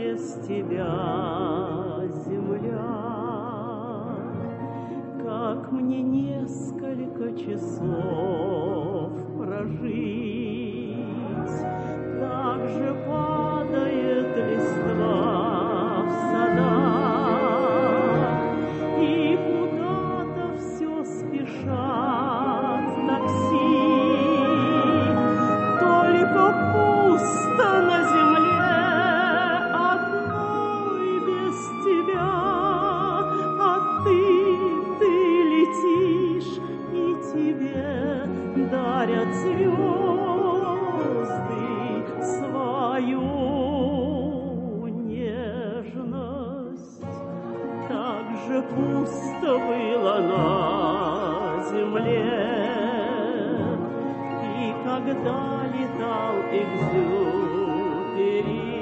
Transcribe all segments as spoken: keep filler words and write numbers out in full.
без тебя, земля. Как мне несколько часов прожить, так же падает листва в садах, и куда-то все спешат такси. Только пусто на земле одной без тебя, а ты, ты летишь, и тебе дарят звезды свою нежность. Так же пусто было на земле, и когда летал Экзюпери,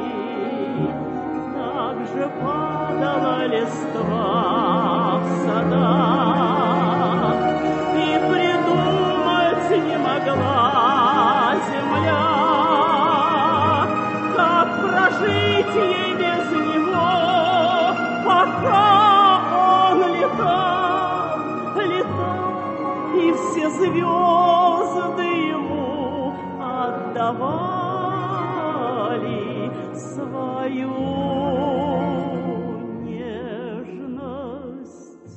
так же падала листва в садах, и придумать не могла земля, как прожить ей без него, пока он летал, летал, и все звезды ему отдавали свою нежность.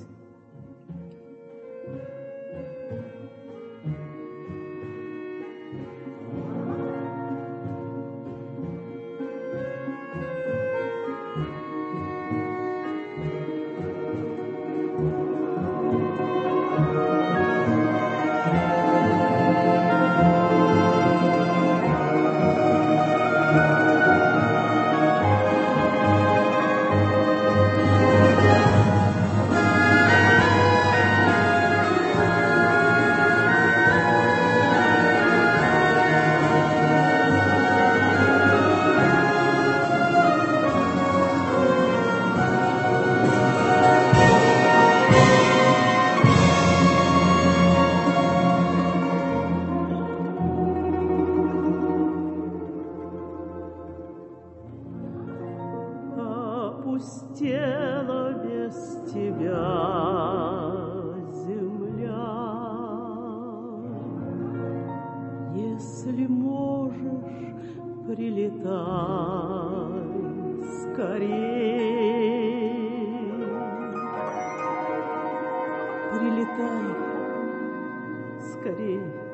Опустела без тебя земля. Если можешь, прилетай скорей. Прилетай скорей.